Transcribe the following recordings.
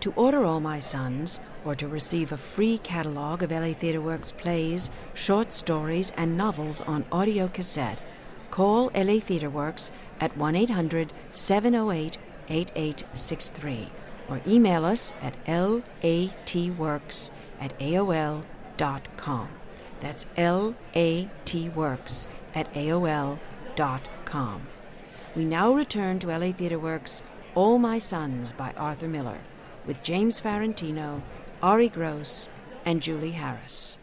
To order All My Sons, or to receive a free catalog of LA Theatre Works plays, short stories, and novels on audio cassette, call LA Theatre Works at 1-800-708-8863 or email us at latworks@aol.com. That's latworks@aol.com. We now return to LA Theatre Works' All My Sons by Arthur Miller, with James Farentino, Ari Gross, and Julie Harris.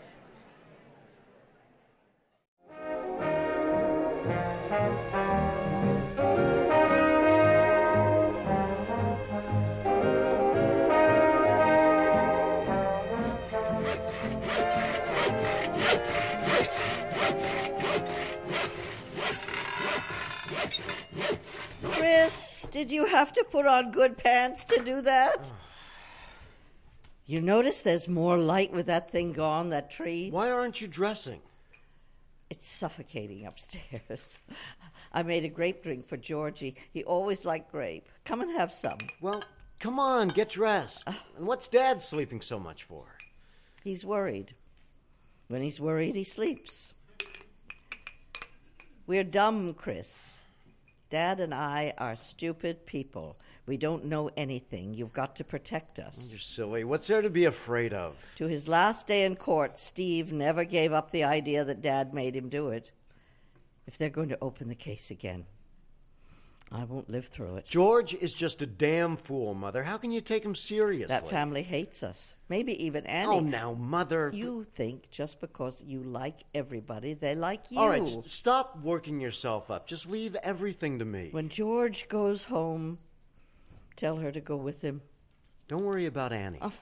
Chris, did you have to put on good pants to do that? You notice there's more light with that thing gone, that tree? Why aren't you dressing? It's suffocating upstairs. I made a grape drink for Georgie. He always liked grape. Come and have some. Well, come on, get dressed. And what's Dad sleeping so much for? He's worried. When he's worried, he sleeps. We're dumb, Chris. Dad and I are stupid people. We don't know anything. You've got to protect us. You're silly. What's there to be afraid of? To his last day in court, Steve never gave up the idea that Dad made him do it. If they're going to open the case again, I won't live through it. George is just a damn fool, Mother. How can you take him seriously? That family hates us. Maybe even Annie. Oh, now, Mother. You think just because you like everybody, they like you. All right, stop working yourself up. Just leave everything to me. When George goes home, tell her to go with him. Don't worry about Annie. Oh.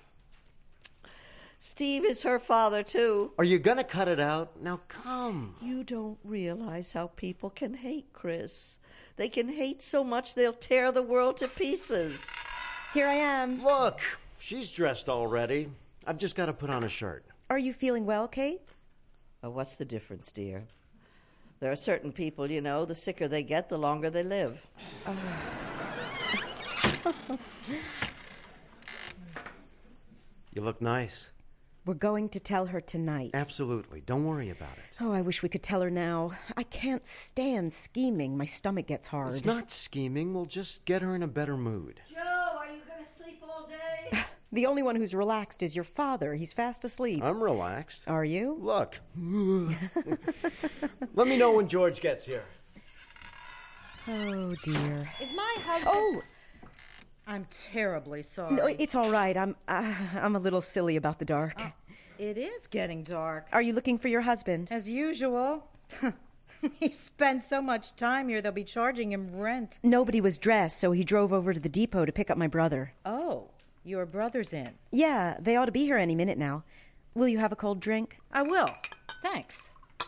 Steve is her father, too. Are you going to cut it out? Now, come. You don't realize how people can hate, Chris. They can hate so much they'll tear the world to pieces. Here I am. Look, she's dressed already. I've just got to put on a shirt. Are you feeling well, Kate? Oh, what's the difference, dear? There are certain people, you know, the sicker they get, the longer they live. You look nice. We're going to tell her tonight. Absolutely. Don't worry about it. Oh, I wish we could tell her now. I can't stand scheming. My stomach gets hard. It's not scheming. We'll just get her in a better mood. Joe, are you going to sleep all day? The only one who's relaxed is your father. He's fast asleep. I'm relaxed. Are you? Look. Let me know when George gets here. Oh, dear. Is my husband... Oh! I'm terribly sorry. No, it's all right. I'm a little silly about the dark. It is getting dark. Are you looking for your husband? As usual. He spends so much time here, they'll be charging him rent. Nobody was dressed, so he drove over to the depot to pick up my brother. Oh, your brother's in. Yeah, they ought to be here any minute now. Will you have a cold drink? I will. Thanks.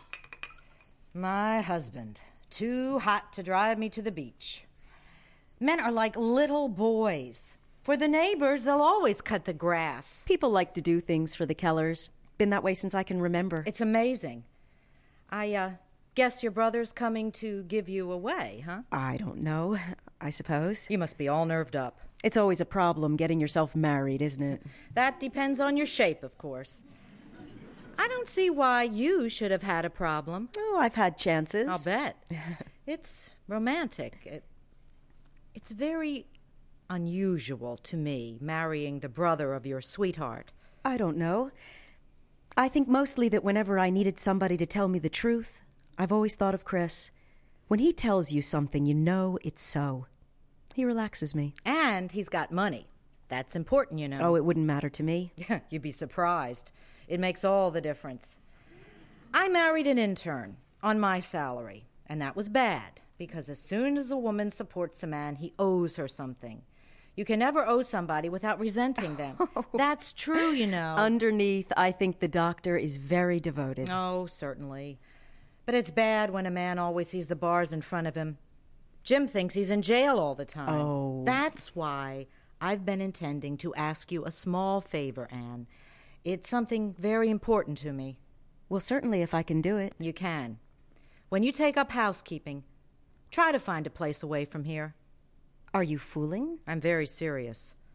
My husband. Too hot to drive me to the beach. Men are like little boys. For the neighbors, they'll always cut the grass. People like to do things for the Kellers. Been that way since I can remember. It's amazing. I guess your brother's coming to give you away, huh? I don't know, I suppose. You must be all nerved up. It's always a problem getting yourself married, isn't it? That depends on your shape, of course. I don't see why you should have had a problem. Oh, I've had chances. I'll bet. It's romantic. It's very unusual to me, marrying the brother of your sweetheart. I don't know. I think mostly that whenever I needed somebody to tell me the truth, I've always thought of Chris. When he tells you something, you know it's so. He relaxes me. And he's got money. That's important, you know. Oh, it wouldn't matter to me. You'd be surprised. It makes all the difference. I married an intern on my salary, and that was bad. Because as soon as a woman supports a man, he owes her something. You can never owe somebody without resenting them. That's true, you know. Underneath, I think the doctor is very devoted. Oh, certainly. But it's bad when a man always sees the bars in front of him. Jim thinks he's in jail all the time. Oh. That's why I've been intending to ask you a small favor, Anne. It's something very important to me. Well, certainly if I can do it. You can. When you take up housekeeping, try to find a place away from here. Are you fooling? I'm very serious.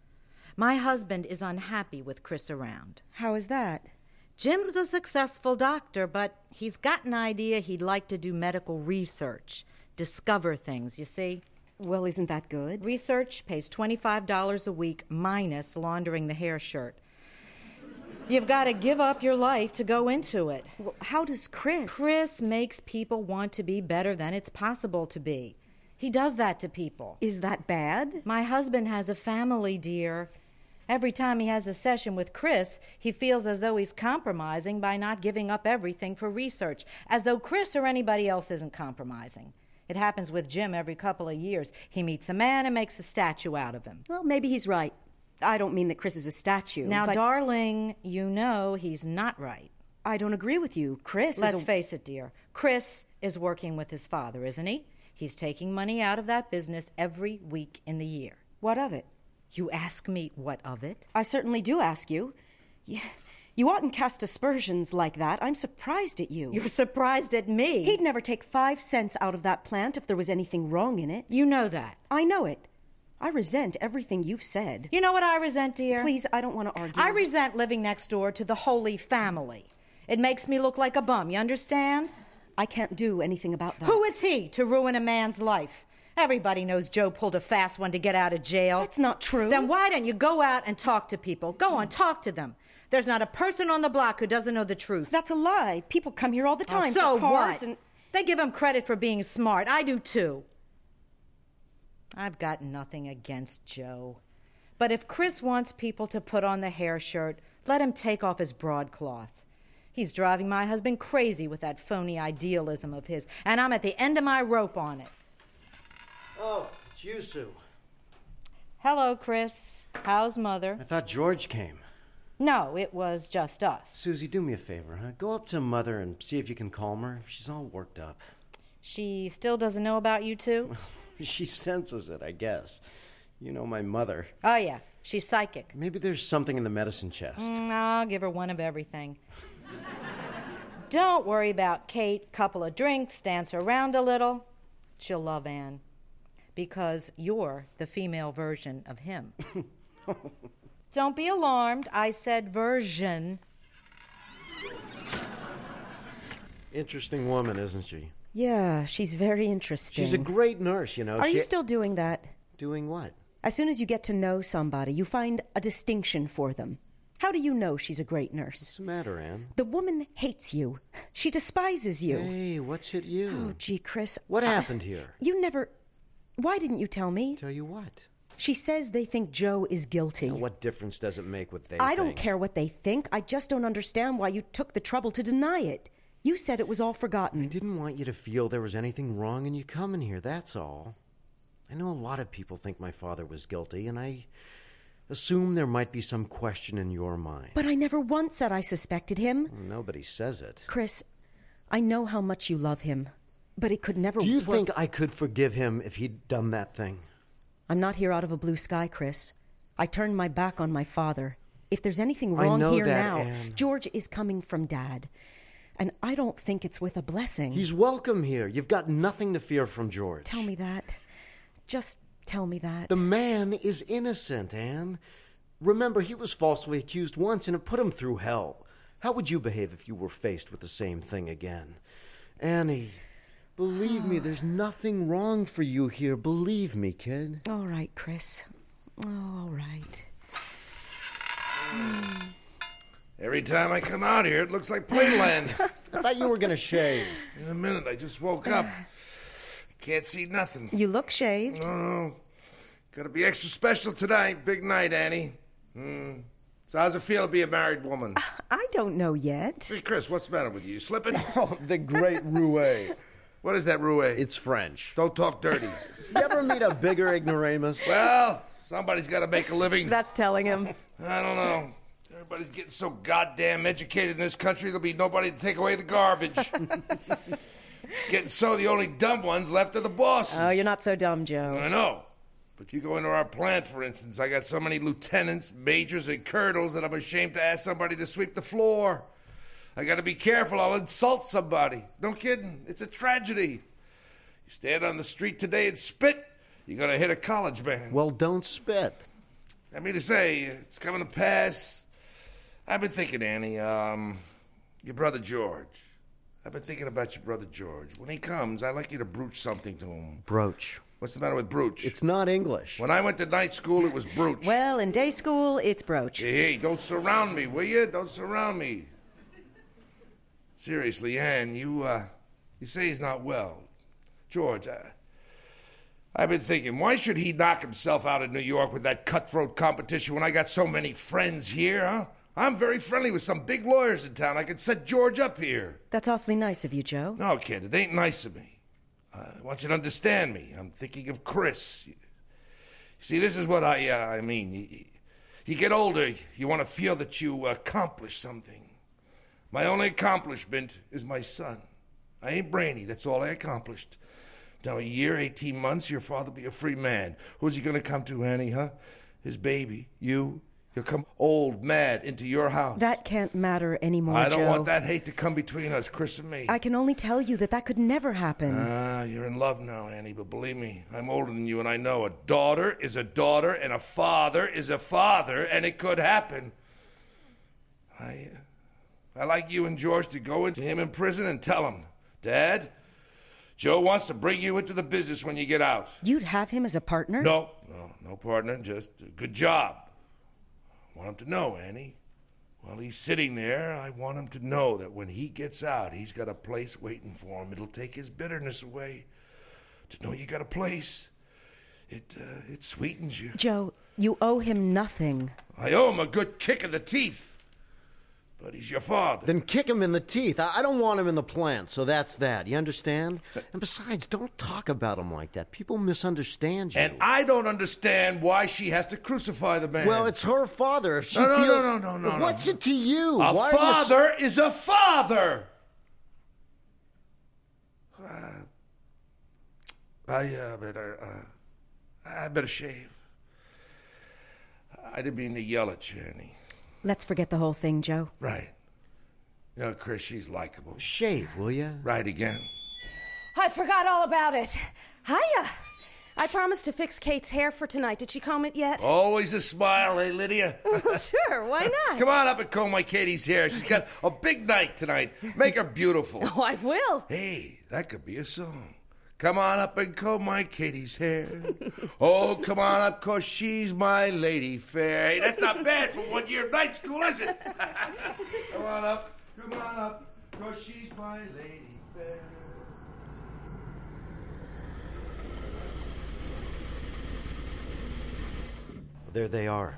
My husband is unhappy with Chris around. How is that? Jim's a successful doctor, but he's got an idea he'd like to do medical research. Discover things, you see? Well, isn't that good? Research pays $25 a week minus laundering the hair shirt. You've got to give up your life to go into it. Well, how does Chris? Chris makes people want to be better than it's possible to be. He does that to people. Is that bad? My husband has a family, dear. Every time he has a session with Chris, he feels as though he's compromising by not giving up everything for research, as though Chris or anybody else isn't compromising. It happens with Jim every couple of years. He meets a man and makes a statue out of him. Well, maybe he's right. I don't mean that Chris is a statue. Now, but darling, you know he's not right. I don't agree with you. Chris is Let's face it, dear. Chris is working with his father, isn't he? He's taking money out of that business every week in the year. What of it? You ask me what of it? I certainly do ask you. You oughtn't cast aspersions like that. I'm surprised at you. You're surprised at me. He'd never take 5 cents out of that plant if there was anything wrong in it. You know that. I know it. I resent everything you've said. You know what I resent, dear? Please, I don't want to argue. I resent living next door to the Holy Family. It makes me look like a bum, you understand? I can't do anything about that. Who is he to ruin a man's life? Everybody knows Joe pulled a fast one to get out of jail. That's not true. Then why don't you go out and talk to people? Go on, talk to them. There's not a person on the block who doesn't know the truth. That's a lie. People come here all the time. So for cards what? And... They give him credit for being smart. I do too. I've got nothing against Joe. But if Chris wants people to put on the hair shirt, let him take off his broadcloth. He's driving my husband crazy with that phony idealism of his, and I'm at the end of my rope on it. Oh, it's you, Sue. Hello, Chris. How's Mother? I thought George came. No, it was just us. Susie, do me a favor, huh? Go up to Mother and see if you can calm her. She's all worked up. She still doesn't know about you two? She senses it, I guess. You know my mother. Oh, yeah. She's psychic. Maybe there's something in the medicine chest. I'll give her one of everything. Don't worry about Kate. Couple of drinks, dance her around a little. She'll love Anne. Because you're the female version of him. Don't be alarmed. I said version. Interesting woman, isn't she? Yeah, she's very interesting. She's a great nurse, you know. Are you still doing that? Doing what? As soon as you get to know somebody, you find a distinction for them. How do you know she's a great nurse? What's the matter, Anne? The woman hates you. She despises you. Hey, what's hit you? Oh, gee, Chris. What happened here? You never... Why didn't you tell me? Tell you what? She says they think Joe is guilty. Now, what difference does it make what they I think? don't care what they think. I just don't understand why you took the trouble to deny it. You said it was all forgotten. I didn't want you to feel there was anything wrong in you coming here, that's all. I know a lot of people think my father was guilty, and I assume there might be some question in your mind. But I never once said I suspected him. Well, nobody says it. Chris, I know how much you love him, but it could never... Do you think I could forgive him if he'd done that thing? I'm not here out of a blue sky, Chris. I turned my back on my father. If there's anything I wrong know here that, now, Anne. George is coming from Dad. And I don't think it's with a blessing. He's welcome here. You've got nothing to fear from George. Tell me that. Just tell me that. The man is innocent, Anne. Remember, he was falsely accused once, and it put him through hell. How would you behave if you were faced with the same thing again? Annie, believe me, there's nothing wrong for you here. Believe me, kid. All right, Chris. All right. Every time I come out here, it looks like Playland. I thought you were going to shave. In a minute, I just woke up. Can't see nothing. You look shaved. Oh, gotta be extra special tonight. Big night, Annie. So how's it feel to be a married woman? I don't know yet. Hey, Chris, what's the matter with you? You slipping? Oh, the great roue. What is that, roue? It's French. Don't talk dirty. You ever meet a bigger ignoramus? Well, somebody's got to make a living. That's telling him. I don't know. Everybody's getting so goddamn educated in this country, there'll be nobody to take away the garbage. It's getting so the only dumb ones left are the bosses. Oh, you're not so dumb, Joe. I know. But you go into our plant, for instance, I got so many lieutenants, majors, and colonels that I'm ashamed to ask somebody to sweep the floor. I gotta be careful, I'll insult somebody. No kidding, it's a tragedy. You stand on the street today and spit, you're gonna hit a college man. Well, don't spit. I mean to say, it's coming to pass. I've been thinking, Annie, your brother George. I've been thinking about your brother George. When he comes, I'd like you to brooch something to him. Brooch. What's the matter with brooch? It's not English. When I went to night school, it was brooch. Well, in day school, it's brooch. Hey, don't surround me, will you? Don't surround me. Seriously, Ann, you say he's not well. George, I've been thinking, why should he knock himself out in New York with that cutthroat competition when I got so many friends here, huh? I'm very friendly with some big lawyers in town. I could set George up here. That's awfully nice of you, Joe. No, kid, it ain't nice of me. I want you to understand me. I'm thinking of Chris. You see, this is what I mean. You get older, you want to feel that you accomplished something. My only accomplishment is my son. I ain't brainy, that's all I accomplished. Now, a year, 18 months, your father'll be a free man. Who's he going to come to, Annie, huh? His baby, you. He'll come old, mad, into your house. That can't matter anymore, Joe. I don't want that hate to come between us, Chris and me. I can only tell you that could never happen. You're in love now, Annie, but believe me, I'm older than you, and I know a daughter is a daughter, and a father is a father, and it could happen. I like you and George to go into him in prison and tell him, Dad, Joe wants to bring you into the business when you get out. You'd have him as a partner? No partner, just a good job. I want him to know, Annie. While he's sitting there, I want him to know that when he gets out, he's got a place waiting for him. It'll take his bitterness away. To know you got a place, it sweetens you. Joe, you owe him nothing. I owe him a good kick in the teeth. But he's your father. Then kick him in the teeth. I don't want him in the plant, so that's that. You understand? And besides, don't talk about him like that. People misunderstand you. And I don't understand why she has to crucify the man. Well, it's her father. If she No. What's it to you? A father is a father. I better shave. I didn't mean to yell at you, Annie. Let's forget the whole thing, Joe. Right. You know, Chris, she's likable. Shave, will you? Right again. I forgot all about it. Hiya. I promised to fix Kate's hair for tonight. Did she comb it yet? Always a smile, eh, Lydia? Sure, why not? Come on up and comb my Katie's hair. She's got a big night tonight. Make her beautiful. Oh, I will. Hey, that could be a song. Come on up and comb my Katie's hair. Oh, come on up, 'cause she's my lady fair. Hey, that's not bad for 1 year of night school, is it? Come on up, 'cause she's my lady fair. There they are.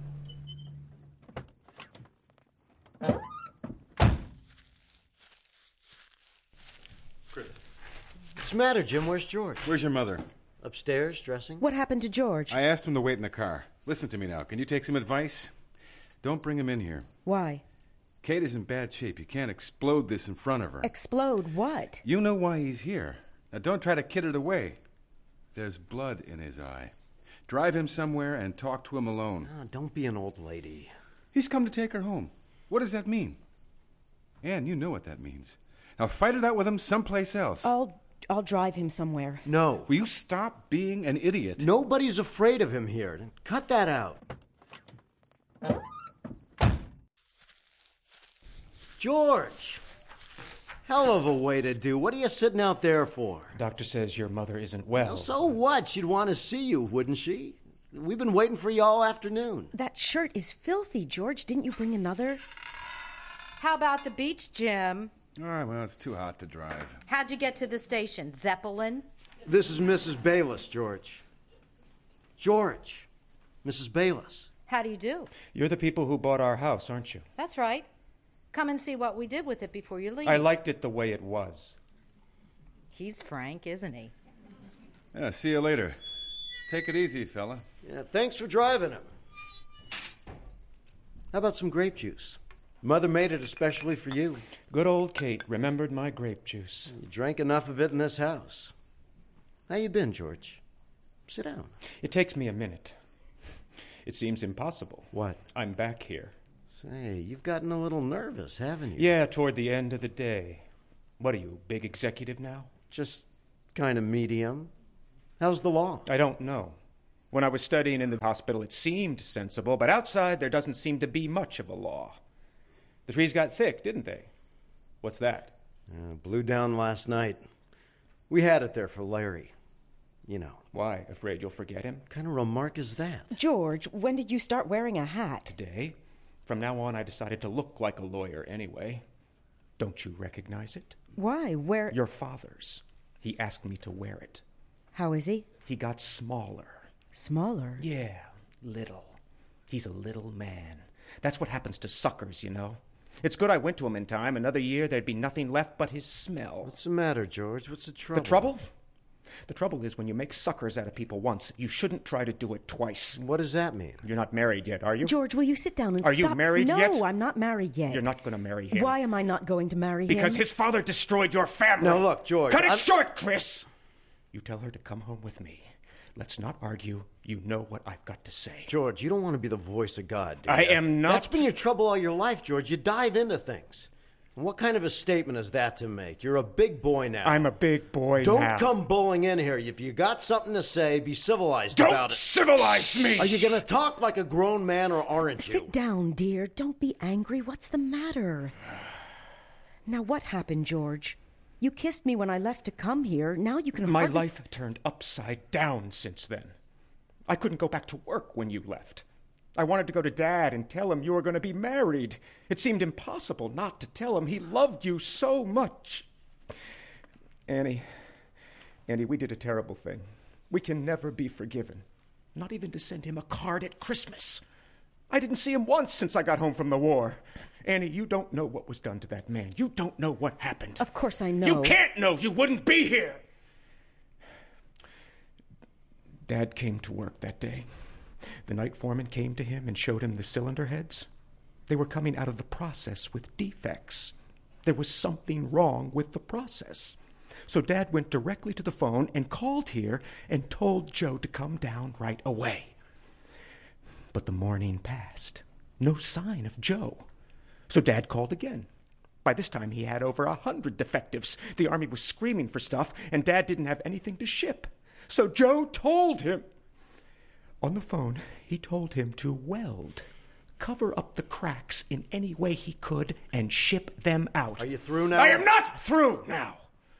Chris. What's the matter, Jim? Where's George? Where's your mother? Upstairs, dressing? What happened to George? I asked him to wait in the car. Listen to me now. Can you take some advice? Don't bring him in here. Why? Kate is in bad shape. You can't explode this in front of her. Explode what? You know why he's here. Now don't try to kid it away. There's blood in his eye. Drive him somewhere and talk to him alone. Oh, don't be an old lady. He's come to take her home. What does that mean? Anne, you know what that means. Now fight it out with him someplace else. I'll drive him somewhere. No. Will you stop being an idiot? Nobody's afraid of him here. Cut that out. George! Hell of a way to do. What are you sitting out there for? Doctor says your mother isn't well. So what? She'd want to see you, wouldn't she? We've been waiting for you all afternoon. That shirt is filthy, George. Didn't you bring another? How about the beach, Jim? All right, well, it's too hot to drive. How'd you get to the station? Zeppelin? This is Mrs. Bayless, George. George. Mrs. Bayless. How do you do? You're the people who bought our house, aren't you? That's right. Come and see what we did with it before you leave. I liked it the way it was. He's frank, isn't he? Yeah, see you later. Take it easy, fella. Yeah, thanks for driving him. How about some grape juice? Mother made it especially for you. Good old Kate remembered my grape juice. You drank enough of it in this house. How you been, George? Sit down. It takes me a minute. It seems impossible. What? I'm back here. Say, you've gotten a little nervous, haven't you? Yeah, toward the end of the day. What are you, big executive now? Just kind of medium. How's the law? I don't know. When I was studying in the hospital, it seemed sensible, but outside there doesn't seem to be much of a law. The trees got thick, didn't they? What's that? Blew down last night. We had it there for Larry. You know. Why? Afraid you'll forget him? What kind of remark is that? George, when did you start wearing a hat? Today. From now on, I decided to look like a lawyer anyway. Don't you recognize it? Why? Where? Your father's. He asked me to wear it. How is he? He got smaller. Smaller? Yeah, little. He's a little man. That's what happens to suckers, you know. It's good I went to him in time. Another year, there'd be nothing left but his smell. What's the matter, George? What's the trouble? The trouble? The trouble is when you make suckers out of people once, you shouldn't try to do it twice. What does that mean? You're not married yet, are you? George, will you sit down and Are stop? you married no, yet? No, I'm not married yet. You're not going to marry him. Why am I not going to marry him? Because his father destroyed your family. Now look, George. Cut it short, Chris! You tell her to come home with me. Let's not argue. You know what I've got to say. George, you don't want to be the voice of God, do you? I am not. That's been your trouble all your life, George. You dive into things. And what kind of a statement is that to make? You're a big boy now. I'm a big boy Don't now. come bullying in here. If you got something to say, be civilized about it. Don't civilize me! Are you going to talk like a grown man or aren't you? Sit down, dear. Don't be angry. What's the matter? Now, what happened, George? You kissed me when I left to come here. Now you can My hardly... life turned upside down since then. I couldn't go back to work when you left. I wanted to go to Dad and tell him you were going to be married. It seemed impossible not to tell him. He loved you so much. Annie, we did a terrible thing. We can never be forgiven. Not even to send him a card at Christmas. I didn't see him once since I got home from the war. Annie, you don't know what was done to that man. You don't know what happened. Of course I know. You can't know. You wouldn't be here. Dad came to work that day. The night foreman came to him and showed him the cylinder heads. They were coming out of the process with defects. There was something wrong with the process. So Dad went directly to the phone and called here and told Joe to come down right away. But the morning passed. No sign of Joe. So Dad called again. By this time, he had over 100 defectives. The Army was screaming for stuff, and Dad didn't have anything to ship. So Joe told him. On the phone, he told him to weld, cover up the cracks in any way he could, and ship them out. Are you through now? I am not through now!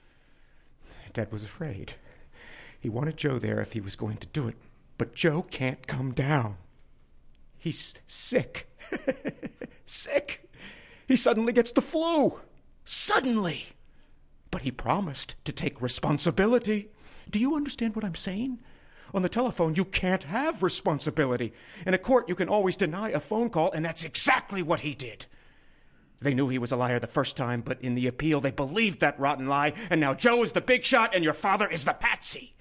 Dad was afraid. He wanted Joe there if he was going to do it, but Joe can't come down. He's sick. Sick. He suddenly gets the flu. Suddenly. But he promised to take responsibility. Do you understand what I'm saying? On the telephone, you can't have responsibility. In a court, you can always deny a phone call, and that's exactly what he did. They knew he was a liar the first time, but in the appeal, they believed that rotten lie, and now Joe is the big shot, and your father is the patsy.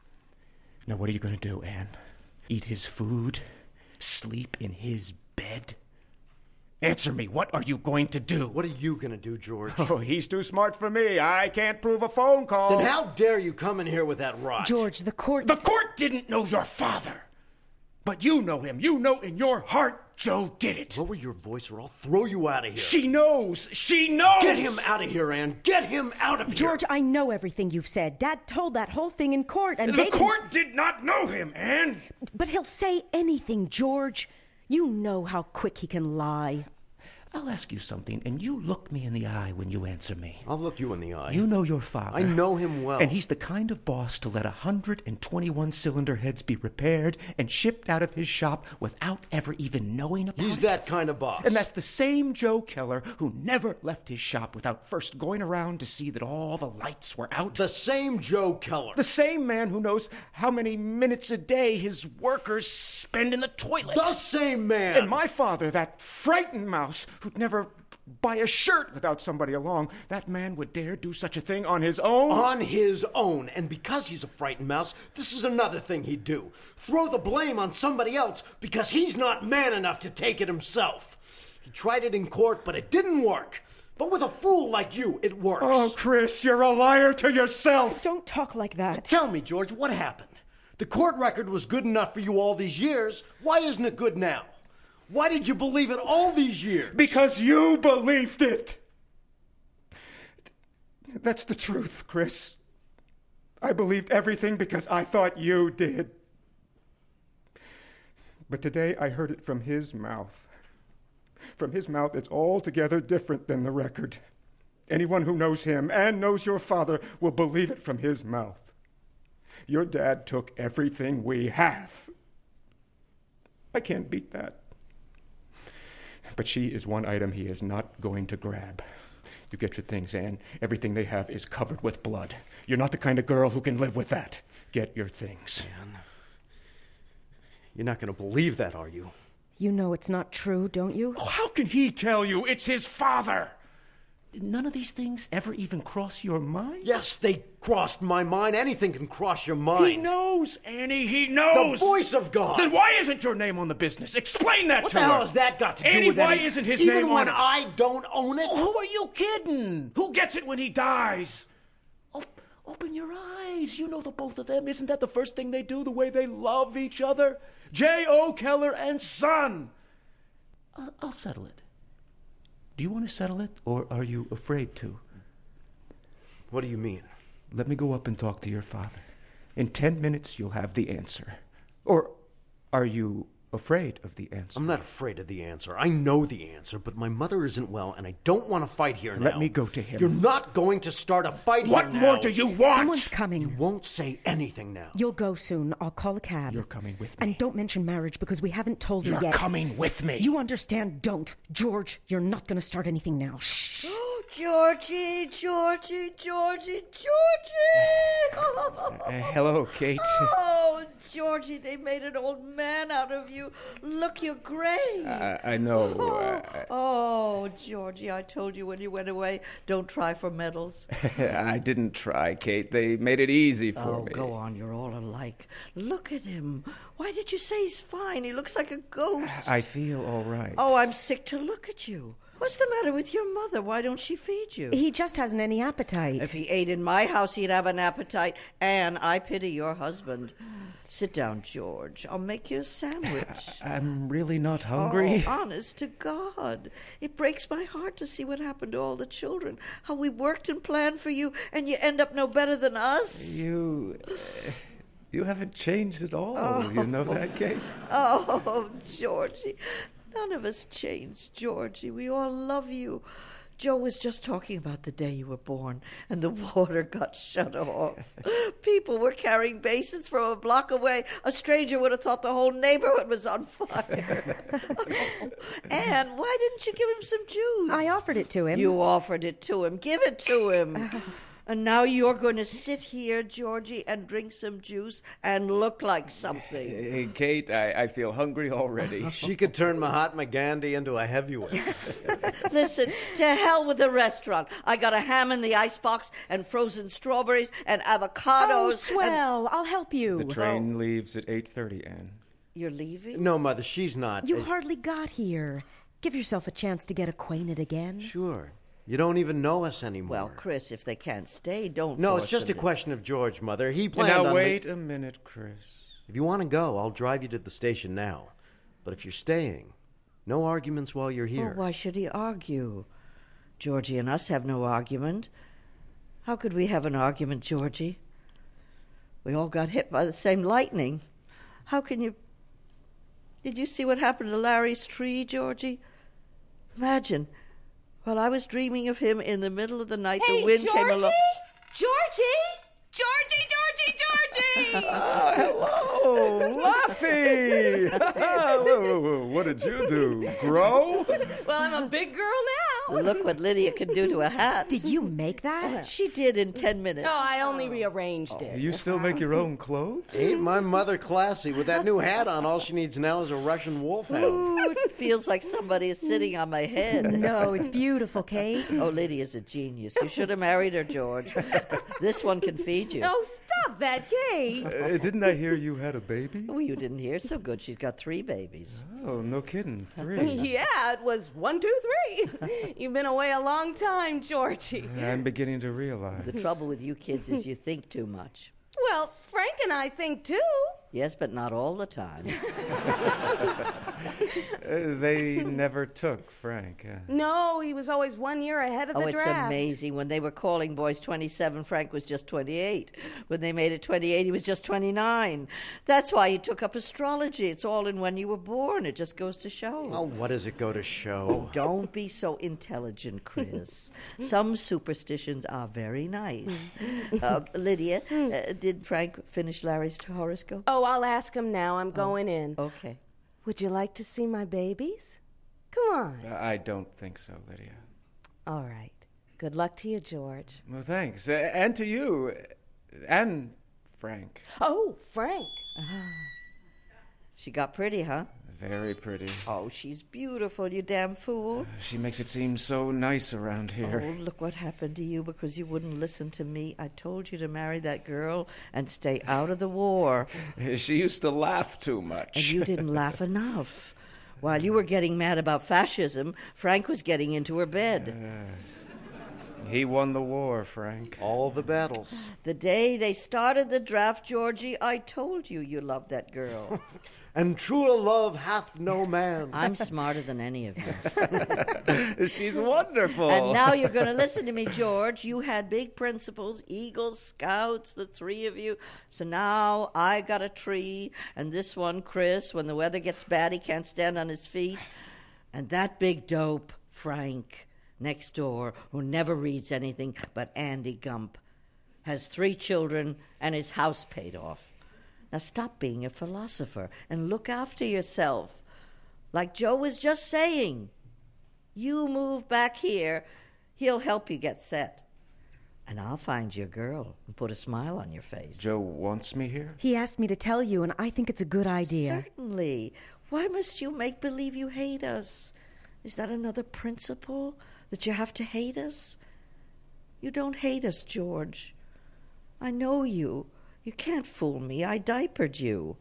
Now, what are you going to do, Anne? Eat his food? Sleep in his bed? Answer me, what are you going to do? What are you going to do, George? Oh, he's too smart for me. I can't prove a phone call. Then how dare you come in here with that rot? George, the court... The court didn't know your father. But you know him. You know in your heart Joe did it. Lower your voice or I'll throw you out of here. She knows. She knows. Get him out of here, Anne. Get him out of here. George, I know everything you've said. Dad told that whole thing in court, and the court did not know him, Anne. But he'll say anything, George. You know how quick he can lie. I'll ask you something, and you look me in the eye when you answer me. I'll look you in the eye. You know your father. I know him well. And he's the kind of boss to let 121 cylinder heads be repaired and shipped out of his shop without ever even knowing about it. He's that kind of boss. And that's the same Joe Keller who never left his shop without first going around to see that all the lights were out. The same Joe Keller. The same man who knows how many minutes a day his workers spend in the toilet. The same man. And my father, that frightened mouse who'd never buy a shirt without somebody along, that man would dare do such a thing on his own? On his own. And because he's a frightened mouse, this is another thing he'd do. Throw the blame on somebody else because he's not man enough to take it himself. He tried it in court, but it didn't work. But with a fool like you, it works. Oh, Chris, you're a liar to yourself. Don't talk like that. Tell me, George, what happened? The court record was good enough for you all these years. Why isn't it good now? Why did you believe it all these years? Because you believed it. That's the truth, Chris. I believed everything because I thought you did. But today I heard it from his mouth. From his mouth, it's altogether different than the record. Anyone who knows him and knows your father will believe it from his mouth. Your dad took everything we have. I can't beat that. But she is one item he is not going to grab. You get your things, Anne. Everything they have is covered with blood. You're not the kind of girl who can live with that. Get your things. Anne, you're not going to believe that, are you? You know it's not true, don't you? Oh, how can he tell you? It's his father. Did none of these things ever even cross your mind? Yes, they crossed my mind. Anything can cross your mind. He knows, Annie, he knows. The voice of God. Then why isn't your name on the business? Explain that what to her. What the hell has that got to Annie, do with why any... isn't his Even name on it? when I don't own it? Oh, who are you kidding? Who gets it when he dies? Open your eyes. You know the both of them. Isn't that the first thing they do, the way they love each other? J.O. Keller and Son. I'll settle it. Do you want to settle it, or are you afraid to? What do you mean? Let me go up and talk to your father. In 10 minutes, you'll have the answer. Or are you afraid of the answer? I'm not afraid of the answer. I know the answer, but my mother isn't well, and I don't want to fight here now. Let me go to him. You're not going to start a fight here now. What more do you want? Someone's coming. You won't say anything now. You'll go soon. I'll call a cab. You're coming with me. And don't mention marriage because we haven't told her yet. You're coming with me. You understand? Don't. George, you're not going to start anything now. Shh. Georgie, Georgie, Georgie, Georgie! Hello, Kate. Oh, Georgie, they made an old man out of you. Look, you're gray. I know. Oh, Georgie, I told you when you went away, don't try for medals. I didn't try, Kate. They made it easy for me. Oh, go on, you're all alike. Look at him. Why did you say he's fine? He looks like a ghost. I feel all right. Oh, I'm sick to look at you. What's the matter with your mother? Why don't she feed you? He just hasn't any appetite. If he ate in my house, he'd have an appetite. Anne, I pity your husband. Sit down, George. I'll make you a sandwich. I'm really not hungry. Oh, honest to God. It breaks my heart to see what happened to all the children. How we worked and planned for you, and you end up no better than us. You haven't changed at all. You know that, Kate? Oh, Georgie. None of us changed, Georgie. We all love you. Joe was just talking about the day you were born and the water got shut off. People were carrying basins from a block away. A stranger would have thought the whole neighborhood was on fire. Anne, why didn't you give him some juice? I offered it to him. You offered it to him. Give it to him. And now you're going to sit here, Georgie, and drink some juice and look like something. Hey, Kate, I feel hungry already. She could turn Mahatma Gandhi into a heavyweight. Listen, to hell with the restaurant. I got a ham in the icebox and frozen strawberries and avocados. Oh, swell. I'll help you. The train leaves at 8:30, Anne. You're leaving? No, Mother, she's not. You hardly got here. Give yourself a chance to get acquainted again. Sure. You don't even know us anymore. Well, Chris, if they can't stay, don't No, force it's just a them question of George, Mother. He planned on... Now, wait a minute, Chris. If you want to go, I'll drive you to the station now. But if you're staying, no arguments while you're here. Oh, why should he argue? Georgie and us have no argument. How could we have an argument, Georgie? We all got hit by the same lightning. How can you... Did you see what happened to Larry's tree, Georgie? Imagine... While I was dreaming of him in the middle of the night, the wind came along. Georgie! Hello, Laffy! Whoa. What did you do? Grow? Well, I'm a big girl now. Look what Lydia can do to a hat. Did you make that? She did in 10 minutes. No, I only rearranged it. You still make your own clothes? Ain't my mother classy? With that new hat on, all she needs now is a Russian wolfhound. Ooh, it feels like somebody is sitting on my head. No, it's beautiful, Kate. Oh, Lydia's a genius. You should have married her, George. This one can feed you. Oh, stop that, Kate. Didn't I hear you had a baby? Oh, you didn't hear? It's so good. She's got 3 babies. Oh, no kidding. 3. Yeah, it was 1, 2, 3. You've been away a long time, Georgie. I'm beginning to realize. The trouble with you kids is you think too much. Well, Frank and I think too. Yes, but not all the time. They never took Frank. No, he was always 1 year ahead of the It's draft. amazing. When they were calling boys 27, Frank was just 28. When they made it 28, he was just 29. That's why he took up astrology. It's all in when you were born. It just goes to show. Oh, what does it go to show? Don't be so intelligent, Chris. Some superstitions are very nice. Lydia, did Frank finish Larry's horoscope? Oh, I'll ask him now. I'm going in. Okay. Would you like to see my babies? Come on. I don't think so, Lydia. All right. Good luck to you, George. Well, thanks. And to you. And Frank. Oh, Frank. She got pretty, huh? Very pretty. Oh, she's beautiful, you damn fool. She makes it seem so nice around here. Oh, look what happened to you because you wouldn't listen to me. I told you to marry that girl and stay out of the war. She used to laugh too much. And you didn't laugh enough. While you were getting mad about fascism, Frank was getting into her bed. He won the war, Frank. All the battles. The day they started the draft, Georgie, I told you you loved that girl. And truer love hath no man. I'm smarter than any of you. She's wonderful. And now you're going to listen to me, George. You had big principles, Eagles, Scouts, the three of you. So now I got a tree, and this one, Chris, when the weather gets bad, he can't stand on his feet. And that big dope, Frank, next door, who never reads anything but Andy Gump, has 3 children and his house paid off. Now stop being a philosopher and look after yourself. Like Joe was just saying, you move back here, he'll help you get set. And I'll find your girl and put a smile on your face. Joe wants me here? He asked me to tell you, and I think it's a good idea. Certainly. Why must you make believe you hate us? Is that another principle, that you have to hate us? You don't hate us, George. I know you. You can't fool me. I diapered you.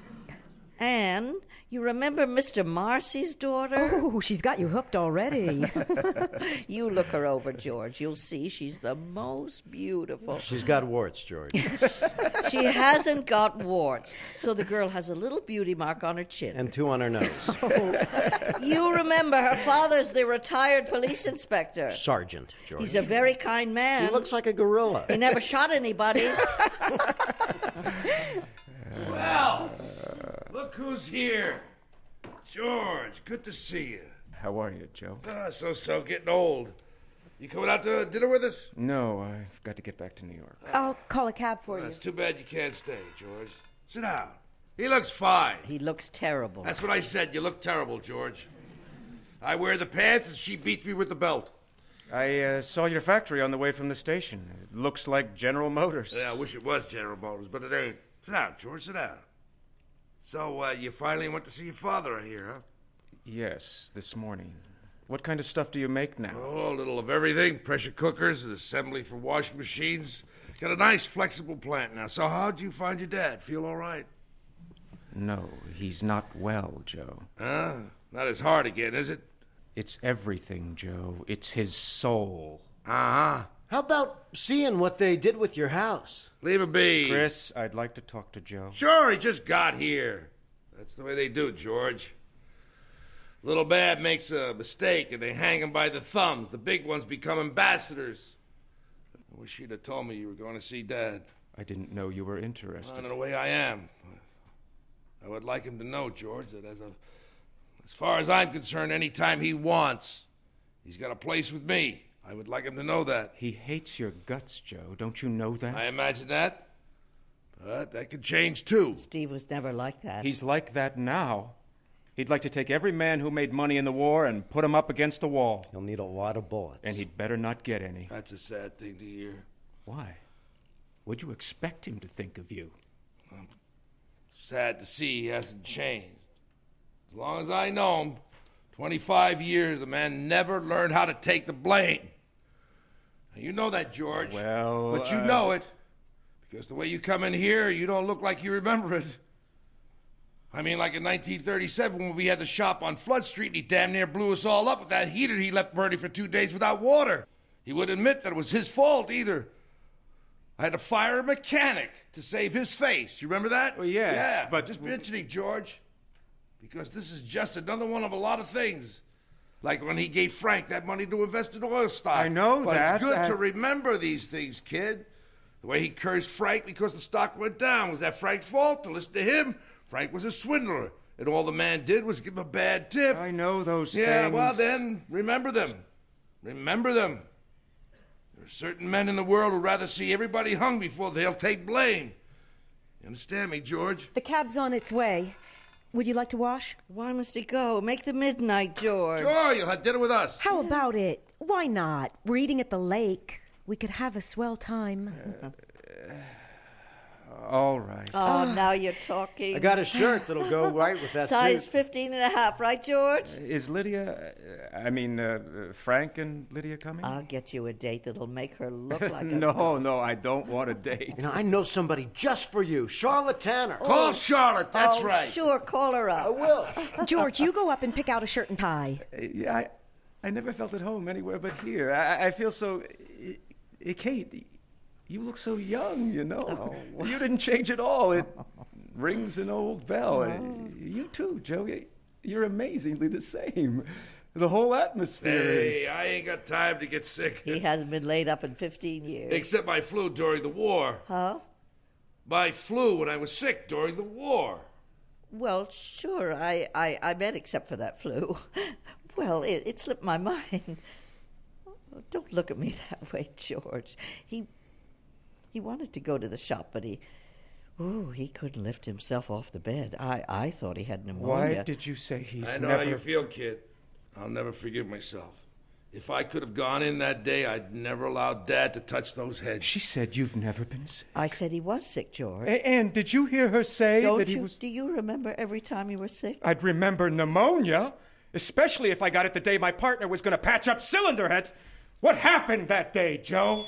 And you remember Mr. Marcy's daughter? Oh, she's got you hooked already. You look her over, George. You'll see she's the most beautiful. She's got warts, George. She hasn't got warts, so the girl has a little beauty mark on her chin. And 2 on her nose. You remember her father's the retired police inspector. Sergeant, George. He's a very kind man. He looks like a gorilla. He never shot anybody. Well, look who's here. George, good to see you. How are you, Joe? So, getting old. You coming out to dinner with us? No, I've got to get back to New York. I'll call a cab for you. It's too bad you can't stay, George. Sit down. He looks fine. He looks terrible. That's what I said. You look terrible, George. I wear the pants and she beats me with the belt. I saw your factory on the way from the station. It looks like General Motors. Yeah, I wish it was General Motors, but it ain't. Sit down, George, sit down. So, you finally went to see your father, I hear, huh? Yes, this morning. What kind of stuff do you make now? Oh, a little of everything. Pressure cookers, an assembly for washing machines. Got a nice, flexible plant now. So how'd you find your dad? Feel all right? No, he's not well, Joe. Not his heart again, is it? It's everything, Joe. It's his soul. Uh-huh. How about seeing what they did with your house? Leave it be. Chris, I'd like to talk to Joe. Sure, he just got here. That's the way they do it, George. Little Bab makes a mistake and they hang him by the thumbs. The big ones become ambassadors. I wish you'd have told me you were going to see Dad. I didn't know you were interested. In the way I am. I would like him to know, George, that as far as I'm concerned, any time he wants, he's got a place with me. I would like him to know that. He hates your guts, Joe. Don't you know that? I imagine that. But that could change, too. Steve was never like that. He's like that now. He'd like to take every man who made money in the war and put him up against the wall. He'll need a lot of bullets. And he'd better not get any. That's a sad thing to hear. Why? What'd you expect him to think of you? Sad to see he hasn't changed. As long as I know him, 25 years, the man never learned how to take the blame. Now, you know that, George. Well, but you know it. Because the way you come in here, you don't look like you remember it. I mean, like in 1937 when we had the shop on Flood Street and he damn near blew us all up with that heater he left burning for 2 days without water. He wouldn't admit that it was his fault either. I had to fire a mechanic to save his face. You remember that? Well, yes, yeah, but... Just mentioning, George. Because this is just another one of a lot of things. Like when he gave Frank that money to invest in oil stock. I know but that. It's good to remember these things, kid. The way he cursed Frank because the stock went down. Was that Frank's fault? To listen to him, Frank was a swindler. And all the man did was give him a bad tip. I know those things. Yeah, well then, remember them. Remember them. There are certain men in the world who'd rather see everybody hung before they'll take blame. You understand me, George? The cab's on its way. Would you like to wash? Why must he go? Make the midnight, George. Sure, you'll have dinner with us. How about it? Why not? We're eating at the lake. We could have a swell time. All right. Oh, now you're talking. I got a shirt that'll go right with that Size suit. 15 and a half, right, George? Is Lydia, Frank and Lydia coming? I'll get you a date that'll make her look like a... No, I don't want a date. You know, I know somebody just for you, Charlotte Tanner. Call Charlotte, that's right. Sure, call her up. I will. George, you go up and pick out a shirt and tie. Yeah, I never felt at home anywhere but here. I feel so... Kate, you look so young, you know. Oh. You didn't change at all. It rings an old bell. Oh. You too, Joe. You're amazingly the same. The whole atmosphere is... Hey, I ain't got time to get sick. He hasn't been laid up in 15 years. Except my flu during the war. Huh? My flu when I was sick during the war. Well, sure, I meant except for that flu. Well, it slipped my mind. Don't look at me that way, George. He wanted to go to the shop, but he couldn't lift himself off the bed. I thought he had pneumonia. Why did you say he's I know how you feel, kid. I'll never forgive myself. If I could have gone in that day, I'd never allowed Dad to touch those heads. She said you've never been sick. I said he was sick, George. And did you hear her say that he was... Do you remember every time you were sick? I'd remember pneumonia, especially if I got it the day my partner was going to patch up cylinder heads. What happened that day, Joe?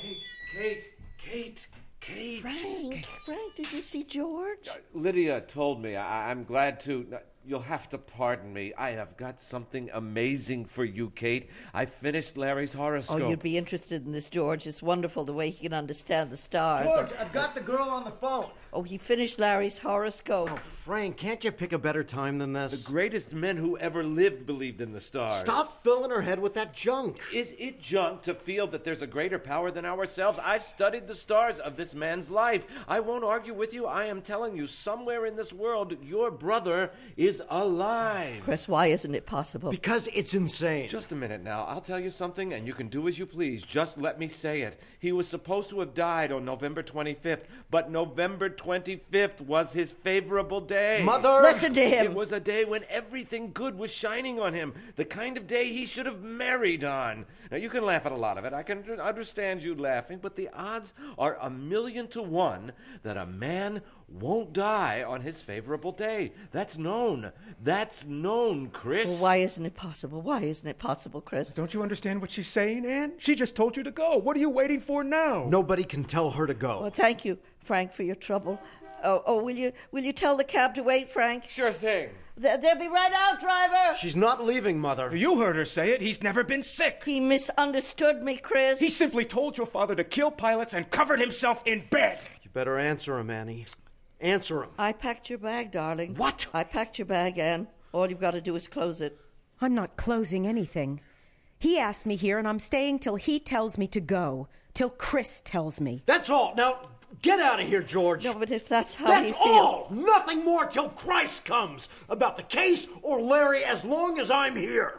Kate. Frank, did you see George? Lydia told me. I'm glad to. You'll have to pardon me. I have got something amazing for you, Kate. I finished Larry's horoscope. Oh, you'd be interested in this, George. It's wonderful the way he can understand the stars. George, I've got the girl on the phone. Oh, he finished Larry's horoscope. Oh, Frank, can't you pick a better time than this? The greatest men who ever lived believed in the stars. Stop filling her head with that junk. Is it junk to feel that there's a greater power than ourselves? I've studied the stars of this man's life. I won't argue with you. I am telling you, somewhere in this world, your brother is alive. Chris, why isn't it possible? Because it's insane. Just a minute now. I'll tell you something, and you can do as you please. Just let me say it. He was supposed to have died on November 25th, but November 25th was his favorable day. Mother! Listen to him! It was a day when everything good was shining on him. The kind of day he should have married on. Now, you can laugh at a lot of it. I can understand you laughing, but the odds are 1,000,000 to 1 that a man won't die on his favorable day. That's known. That's known, Chris. Well, why isn't it possible? Why isn't it possible, Chris? Don't you understand what she's saying, Anne? She just told you to go. What are you waiting for now? Nobody can tell her to go. Well, thank you, Frank, for your trouble. Oh, will you tell the cab to wait, Frank? Sure thing. They'll be right out, driver. She's not leaving, Mother. You heard her say it. He's never been sick. He misunderstood me, Chris. He simply told your father to kill pilots and covered himself in bed. You better answer him, Annie. Answer him. I packed your bag, darling. What? I packed your bag, Anne. All you've got to do is close it. I'm not closing anything. He asked me here, and I'm staying till he tells me to go. Till Chris tells me. That's all. Now, get out of here, George. No, but if that's how That's he feels... all. Nothing more till Christ comes about the case or Larry as long as I'm here.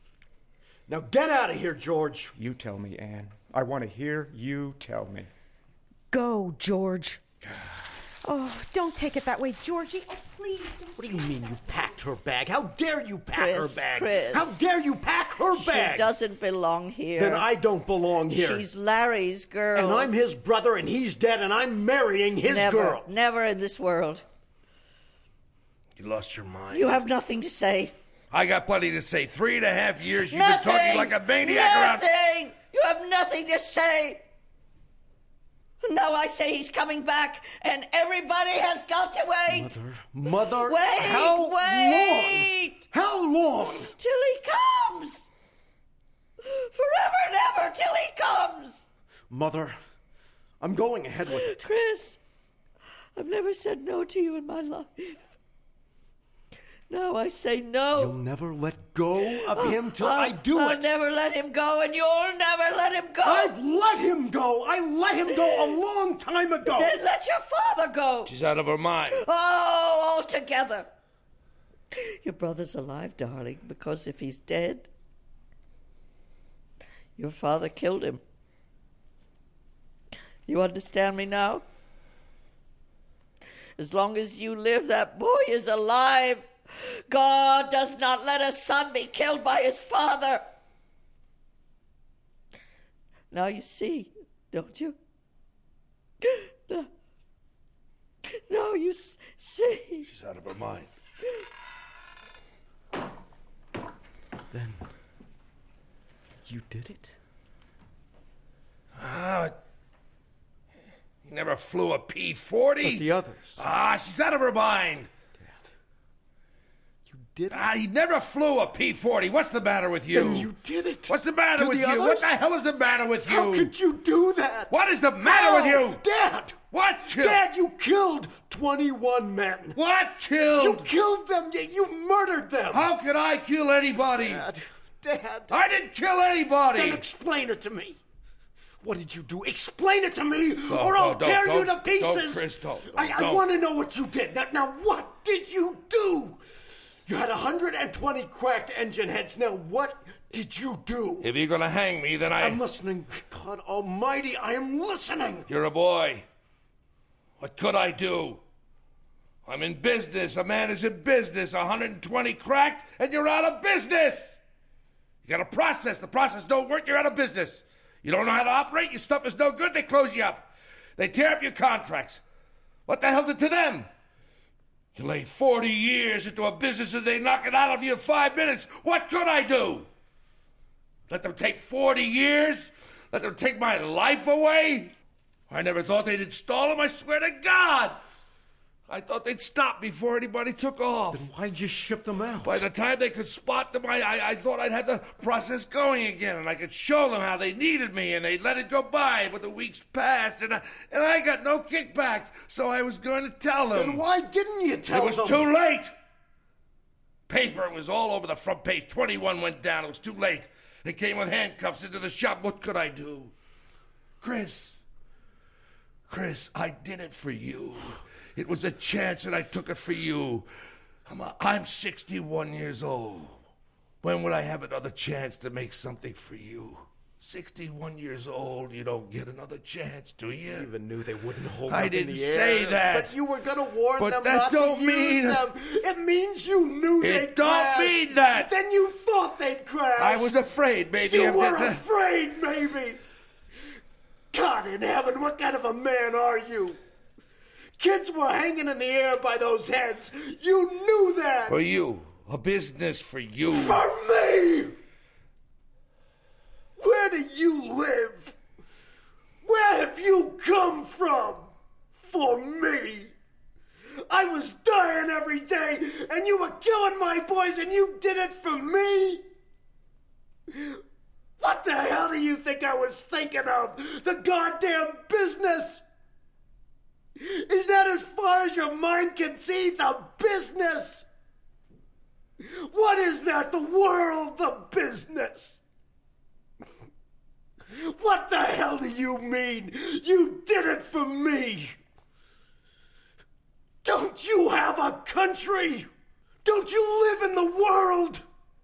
Now, get out of here, George. You tell me, Anne. I want to hear you tell me. Go, George. Oh, don't take it that way, Georgie. Oh, please. What do you mean you packed her bag? How dare you pack her bag? Chris. How dare you pack her bag? She doesn't belong here. Then I don't belong here. She's Larry's girl. And I'm his brother, and he's dead, and I'm marrying his girl. Never in this world. You lost your mind. You have nothing to say. I got plenty to say. 3.5 years you've been talking like a maniac around... Nothing! You have nothing to say. Now I say he's coming back, and everybody has got to wait. Mother, wait, how wait. long? How long? Till he comes. Forever and ever, till he comes. Mother, I'm going ahead with it. Chris, I've never said no to you in my life. Now I say no. You'll never let go of him till I do I'll it. never let him go, and you'll never let him go. I've let him go. I let him go a long time ago. Then let your father go. She's out of her mind. Oh, altogether. Your brother's alive, darling, because if he's dead, your father killed him. You understand me now? As long as you live, that boy is alive. God does not let a son be killed by his father. Now you see, don't you? Now you see. She's out of her mind. Then you did it? He never flew a P-40. But the others. She's out of her mind. Did he never flew a P-40. What's the matter with you? Then you did it. What's the matter To with the you? others? What the hell is the matter with you? How could you do that? What is the matter with you? Dad! What killed? Dad, you killed 21 men. What killed? You killed them. You murdered them. How could I kill anybody? Dad. I didn't kill anybody. Then explain it to me. What did you do? Explain it to me, or I'll tear you to pieces. Chris, don't. I want to know what you did. Now, what did you do? You had 120 cracked engine heads. Now, what did you do? If you're gonna hang me, then I'm listening. God almighty, I am listening. You're a boy. What could I do? I'm in business. A man is in business. 120 cracked, and you're out of business. You got a process. The process don't work, you're out of business. You don't know how to operate, your stuff is no good, they close you up. They tear up your contracts. What the hell's it to them? You lay 40 years into a business and they knock it out of you in 5 minutes. What could I do? Let them take 40 years? Let them take my life away? I never thought they'd install them, I swear to God. I thought they'd stop before anybody took off. Then why'd you ship them out? By the time they could spot them, I thought I'd have the process going again, and I could show them how they needed me, and they'd let it go by. But the weeks passed, and I got no kickbacks, so I was going to tell them. Then why didn't you tell them? It was too late. Paper was all over the front page. 21 went down. It was too late. They came with handcuffs into the shop. What could I do? Chris, I did it for you. It was a chance, and I took it for you. I'm 61 years old. When would I have another chance to make something for you? 61 years old, you don't get another chance, do you? You even knew they wouldn't hold I up didn't in the air. say that. But you were going to warn But them that not don't to mean- use them. It means you knew they'd It don't crash. mean that. Then you thought they'd crash. I was afraid, maybe. You of were that- afraid, maybe. God in heaven, what kind of a man are you? Kids were hanging in the air by those heads. You knew that. For you. A business for you. For me! Where do you live? Where have you come from? For me. I was dying every day, and you were killing my boys, and you did it for me? What the hell do you think I was thinking of? The goddamn business? Is that as far as your mind can see? The business? What is that? The world? The business? What the hell do you mean? You did it for me. Don't you have a country? Don't you live in the world?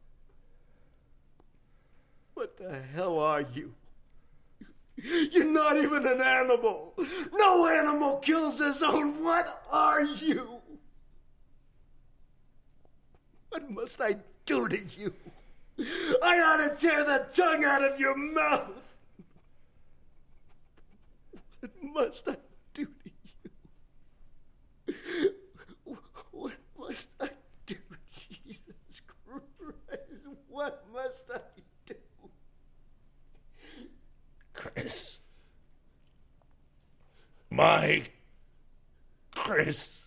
What the hell are you? You're not even an animal. No animal kills his own. What are you? What must I do to you? I ought to tear the tongue out of your mouth. What must I do to you? What must I do, Jesus Christ? What must I do? Chris. My Chris.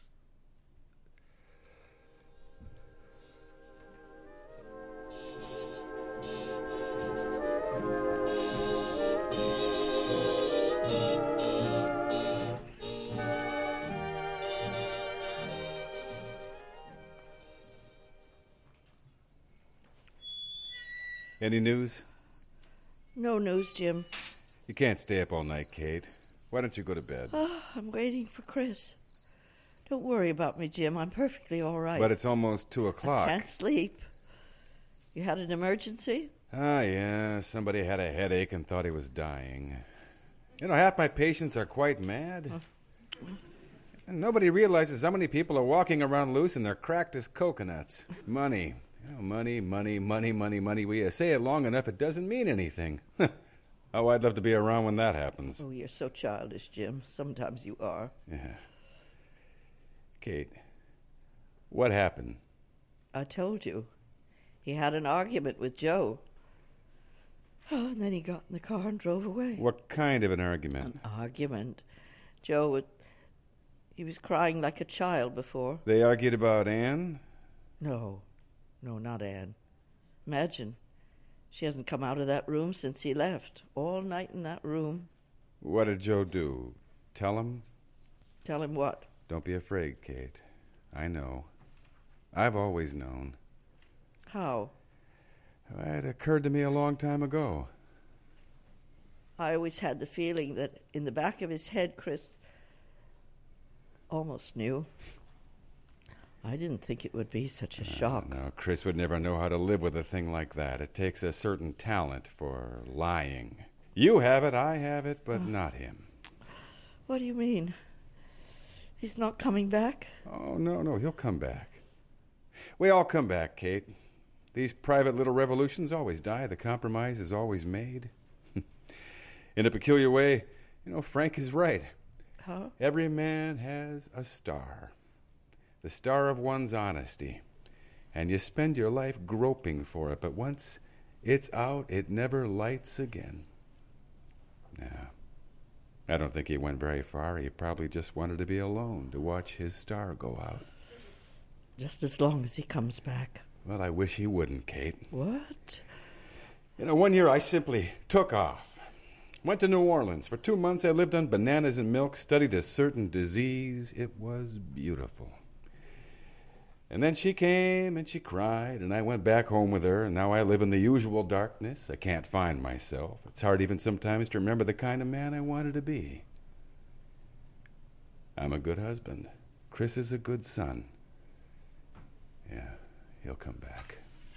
Any news? No news, Jim. You can't stay up all night, Kate. Why don't you go to bed? Oh, I'm waiting for Chris. Don't worry about me, Jim. I'm perfectly all right. But it's almost 2 o'clock. I can't sleep. You had an emergency? Ah, yeah. Somebody had a headache and thought he was dying. You know, half my patients are quite mad. And nobody realizes how many people are walking around loose and they're cracked as coconuts. Money. Oh, money, money, money, money, money. We say it long enough, it doesn't mean anything. Oh, I'd love to be around when that happens. Oh, you're so childish, Jim. Sometimes you are. Yeah. Kate, what happened? I told you. He had an argument with Joe. Oh, and then he got in the car and drove away. What kind of an argument? An argument. Joe, he was crying like a child before. They argued about Anne? No, not Anne. Imagine. She hasn't come out of that room since he left. All night in that room. What did Joe do? Tell him? Tell him what? Don't be afraid, Kate. I know. I've always known. How? It occurred to me a long time ago. I always had the feeling that in the back of his head, Chris almost knew. I didn't think it would be such a shock. No, Chris would never know how to live with a thing like that. It takes a certain talent for lying. You have it, I have it, but not him. What do you mean? He's not coming back? Oh, no, he'll come back. We all come back, Kate. These private little revolutions always die. The compromise is always made. In a peculiar way, Frank is right. Huh? Every man has a star. The star of one's honesty. And you spend your life groping for it, but once it's out, it never lights again. No. I don't think he went very far. He probably just wanted to be alone, to watch his star go out. Just as long as he comes back. Well, I wish he wouldn't, Kate. What? One year I simply took off. Went to New Orleans. For 2 months I lived on bananas and milk, studied a certain disease. It was beautiful. And then she came and she cried, and I went back home with her, and now I live in the usual darkness. I can't find myself. It's hard even sometimes to remember the kind of man I wanted to be. I'm a good husband. Chris is a good son. Yeah, he'll come back.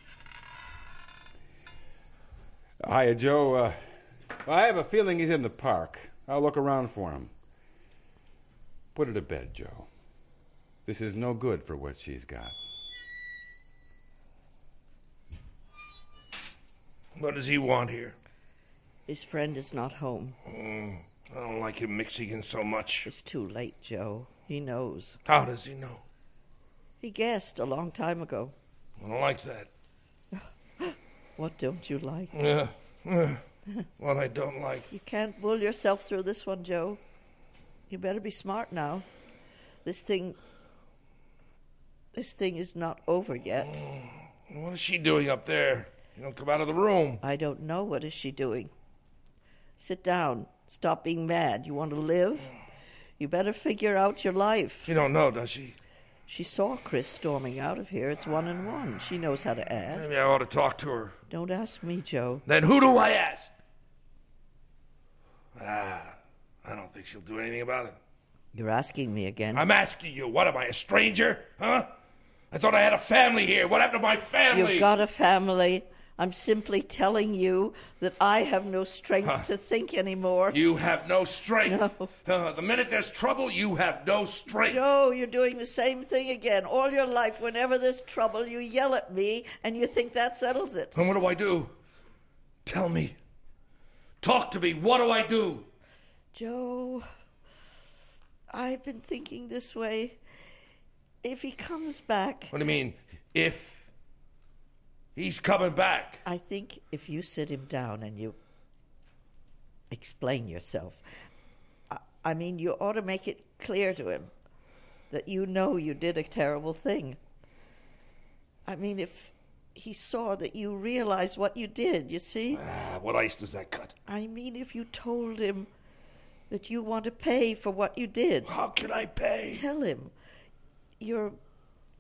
Hiya, Joe. I have a feeling he's in the park. I'll look around for him. Put her to bed, Joe. This is no good for what she's got. What does he want here? His friend is not home. I don't like him mixing in so much. It's too late, Joe. He knows. How does he know? He guessed a long time ago. I don't like that. What don't you like? What I don't like. You can't bull yourself through this one, Joe. You better be smart now. This thing is not over yet. What is she doing up there? You don't come out of the room. I don't know. What is she doing? Sit down. Stop being mad. You want to live? You better figure out your life. She don't know, does she? She saw Chris storming out of here. It's 1 and 1. She knows how to act. Maybe I ought to talk to her. Don't ask me, Joe. Then who do I ask? I don't think she'll do anything about it. You're asking me again. I'm asking you. What am I, a stranger? Huh? I thought I had a family here. What happened to my family? You've got a family. I'm simply telling you that I have no strength to think anymore. You have no strength. No. The minute there's trouble, you have no strength. Joe, you're doing the same thing again. All your life, whenever there's trouble, you yell at me, and you think that settles it. And what do I do? Tell me. Talk to me. What do I do? Joe, I've been thinking this way. If he comes back... What do you mean, if? He's coming back. I think if you sit him down and you explain yourself, I mean, you ought to make it clear to him that you know you did a terrible thing. I mean, if he saw that you realized what you did, you see? What ice does that cut? I mean, if you told him that you want to pay for what you did. How can I pay? Tell him.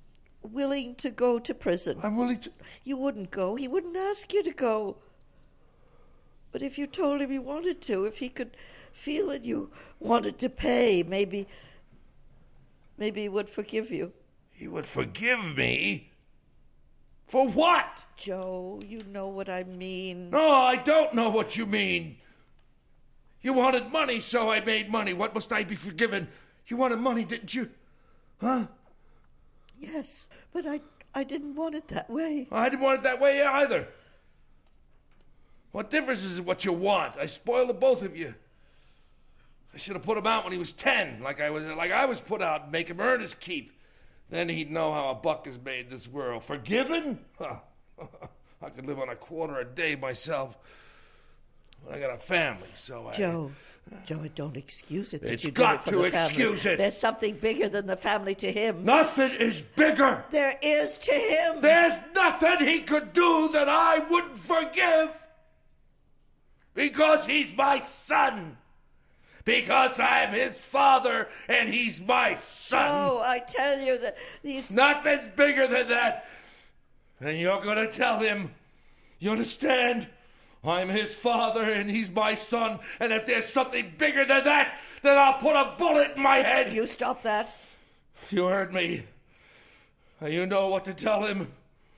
willing to go to prison. I'm willing to... You wouldn't go. He wouldn't ask you to go. But if you told him you wanted to, if he could feel that you wanted to pay, maybe he would forgive you. He would forgive me? For what? Joe, you know what I mean. No, I don't know what you mean. You wanted money, so I made money. What must I be forgiven? You wanted money, didn't you? Huh? Yes, but I didn't want it that way. I didn't want it that way either. What difference is it what you want? I spoiled the both of you. I should have put him out when he was 10, like I was put out, and make him earn his keep. Then he'd know how a buck is made in this world. Forgiven? Huh. I could live on a quarter a day myself. I got a family, so Joe, don't excuse it. It's got to excuse it. There's something bigger than the family to him. Nothing is bigger. There is to him. There's nothing he could do that I wouldn't forgive. Because he's my son. Because I'm his father and he's my son. Oh, I tell you that these... Nothing's bigger than that. And you're going to tell him. You understand? I'm his father and he's my son. And if there's something bigger than that, then I'll put a bullet in my head. You stop that. You heard me. You know what to tell him.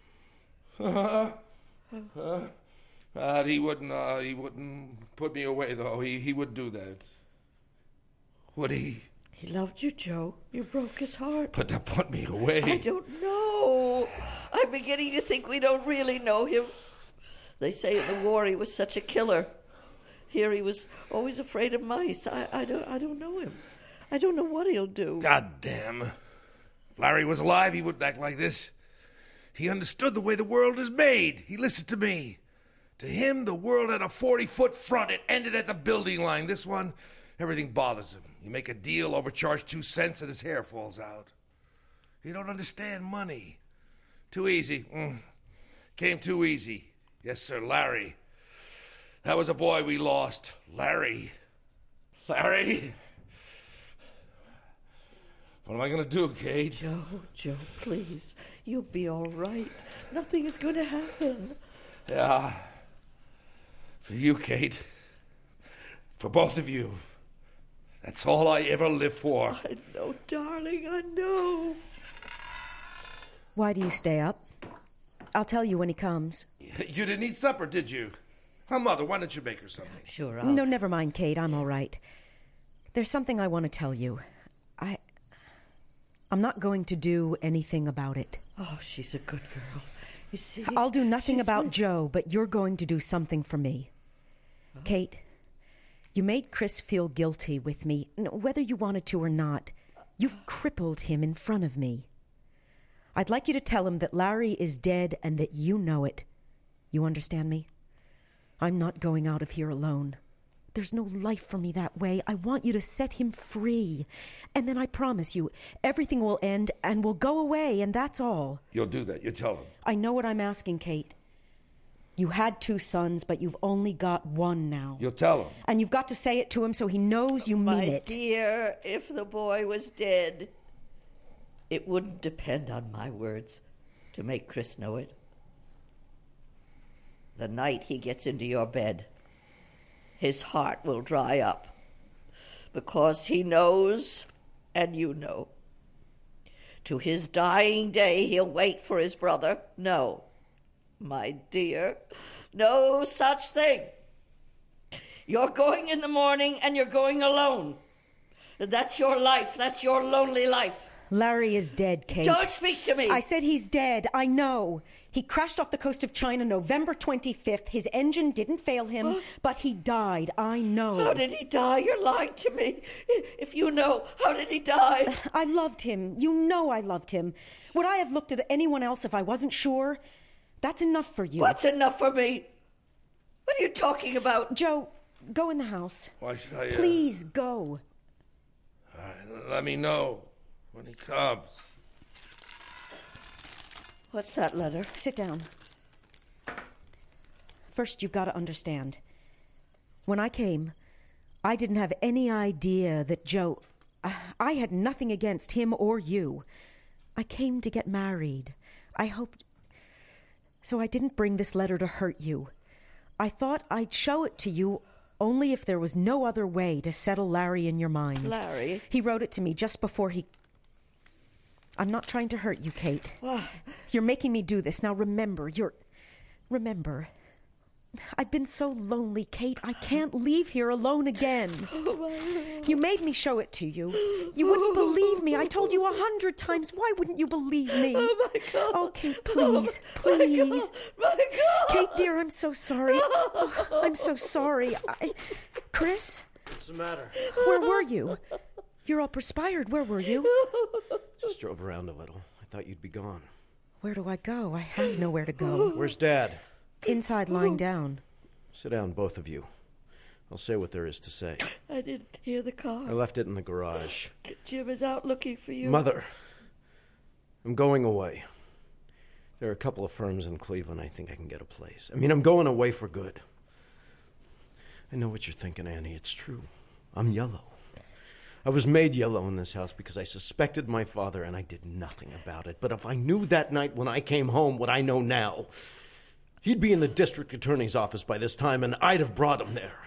He wouldn't put me away, though. He would do that. Would he? He loved you, Joe. You broke his heart. But to put me away... I don't know. I'm beginning to think we don't really know him. They say in the war he was such a killer. Here he was always afraid of mice. I don't know him. I don't know what he'll do. God damn. If Larry was alive, he wouldn't act like this. He understood the way the world is made. He listened to me. To him, the world had a 40-foot front. It ended at the building line. This one, everything bothers him. You make a deal, overcharge 2 cents, and his hair falls out. You don't understand money. Too easy. Came too easy. Yes, sir, Larry. That was a boy we lost. Larry. Larry? What am I going to do, Kate? Joe, please. You'll be all right. Nothing is going to happen. Yeah. For you, Kate. For both of you. That's all I ever lived for. I know, darling, I know. Why do you stay up? I'll tell you when he comes. You didn't eat supper, did you? Oh, Mother, why don't you make her something? Sure, No, never mind, Kate. I'm all right. There's something I want to tell you. I'm not going to do anything about it. Oh, she's a good girl. You see? I'll do nothing about Joe, but you're going to do something for me. Oh. Kate, you made Chris feel guilty with me, whether you wanted to or not. You've crippled him in front of me. I'd like you to tell him that Larry is dead and that you know it. You understand me? I'm not going out of here alone. There's no life for me that way. I want you to set him free. And then I promise you, everything will end and will go away, and that's all. You'll do that. You tell him. I know what I'm asking, Kate. You had 2 sons, but you've only got 1 now. You'll tell him. And you've got to say it to him so he knows you mean it. My dear, if the boy was dead, it wouldn't depend on my words to make Chris know it. The night he gets into your bed, his heart will dry up because he knows and you know. To his dying day, he'll wait for his brother. No, my dear, no such thing. You're going in the morning and you're going alone. That's your life. That's your lonely life. Larry is dead, Kate. Don't speak to me. I said he's dead. I know. He crashed off the coast of China November 25th. His engine didn't fail him, but he died. I know. How did he die? You're lying to me. If you know, how did he die? I loved him. You know I loved him. Would I have looked at anyone else if I wasn't sure? That's enough for you. What's enough for me? What are you talking about? Joe, go in the house. Why should I... Please, go. Let me know when he comes. What's that letter? Sit down. First, you've got to understand. When I came, I didn't have any idea that Joe... I had nothing against him or you. I came to get married. I hoped... So I didn't bring this letter to hurt you. I thought I'd show it to you only if there was no other way to settle Larry in your mind. Larry? He wrote it to me just before he... I'm not trying to hurt you, Kate. You're making me do this. Now remember, Remember, I've been so lonely, Kate. I can't leave here alone again. You made me show it to you. You wouldn't believe me. I told you 100 times. Why wouldn't you believe me? Oh, my God. Oh, Kate, please, please. My God. Kate, dear, I'm so sorry. Oh, I'm so sorry. Chris? What's the matter? Where were you? You're all perspired. Where were you? Just drove around a little. I thought you'd be gone. Where do I go? I have nowhere to go. Where's Dad? Inside, lying down. Sit down, both of you. I'll say what there is to say. I didn't hear the car. I left it in the garage. Jim is out looking for you. Mother, I'm going away. There are a couple of firms in Cleveland I think I can get a place. I mean, I'm going away for good. I know what you're thinking, Annie. It's true. I'm yellow. I was made yellow in this house because I suspected my father and I did nothing about it. But if I knew that night when I came home what I know now, he'd be in the district attorney's office by this time and I'd have brought him there.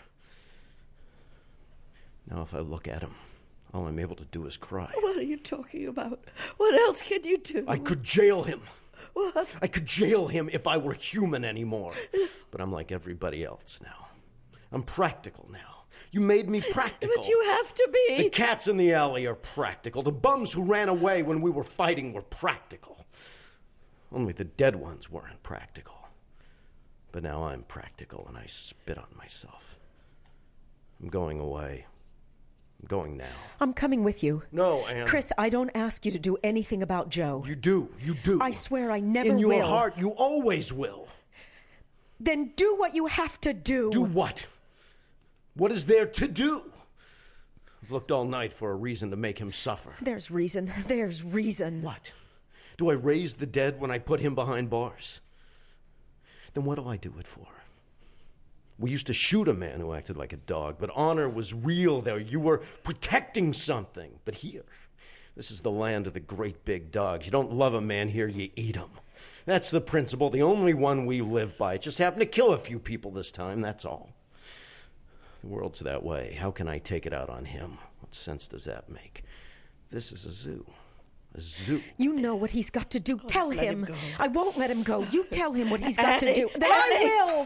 Now if I look at him, all I'm able to do is cry. What are you talking about? What else can you do? I could jail him. What? I could jail him if I were human anymore. But I'm like everybody else now. I'm practical now. You made me practical. But you have to be. The cats in the alley are practical. The bums who ran away when we were fighting were practical. Only the dead ones weren't practical. But now I'm practical and I spit on myself. I'm going away. I'm going now. I'm coming with you. No, Anne. Chris, I don't ask you to do anything about Joe. You do. You do. I swear I never will. In your heart, you always will. Then do what you have to do. Do what? What is there to do? I've looked all night for a reason to make him suffer. There's reason. There's reason. What? Do I raise the dead when I put him behind bars? Then what do I do it for? We used to shoot a man who acted like a dog, but honor was real there. You were protecting something. But here, this is the land of the great big dogs. You don't love a man here, you eat him. That's the principle, the only one we live by. It just happened to kill a few people this time, that's all. The world's that way. How can I take it out on him? What sense does that make? This is a zoo. A zoo. You know what he's got to do. Tell let him. him go. I won't let him go. You tell him what he's got to Annie, do. Then Annie. I will.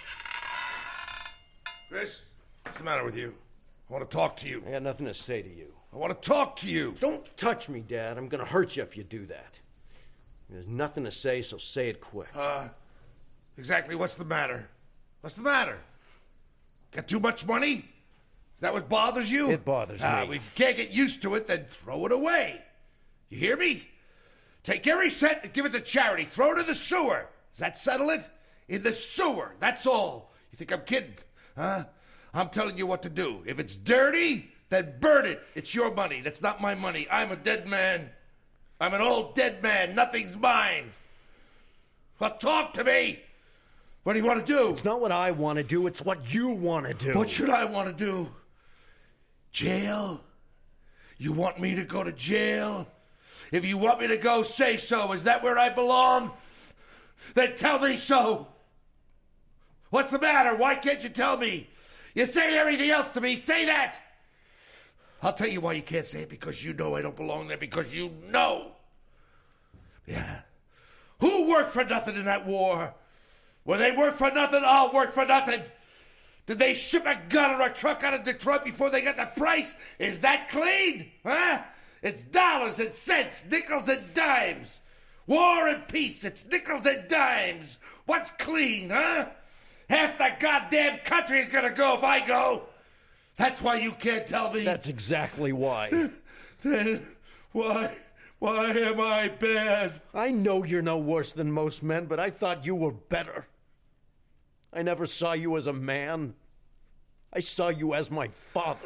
Chris, what's the matter with you? I want to talk to you. I got nothing to say to you. I want to talk to you. Don't touch me, Dad. I'm going to hurt you if you do that. There's nothing to say, so say it quick. Exactly what's the matter? What's the matter? Got too much money? Is that what bothers you? It bothers me. If you can't get used to it, then throw it away. You hear me? Take every cent and give it to charity. Throw it in the sewer. Does that settle it? In the sewer. That's all. You think I'm kidding? Huh? I'm telling you what to do. If it's dirty, then burn it. It's your money. That's not my money. I'm a dead man. I'm an old dead man. Nothing's mine. Well, talk to me. What do you want to do? It's not what I want to do. It's what you want to do. What should I want to do? Jail? You want me to go to jail? If you want me to go, say so. Is that where I belong? Then tell me so. What's the matter? Why can't you tell me? You say everything else to me. Say that. I'll tell you why you can't say it. Because you know I don't belong there. Because you know. Yeah. Who worked for nothing in that war? When they work for nothing, I'll work for nothing. Did they ship a gun or a truck out of Detroit before they got the price? Is that clean? Huh? It's dollars and cents, nickels and dimes. War and peace, it's nickels and dimes. What's clean, huh? Half the goddamn country is gonna go if I go. That's why you can't tell me. That's exactly why. Then why am I bad? I know you're no worse than most men, but I thought you were better. I never saw you as a man. I saw you as my father.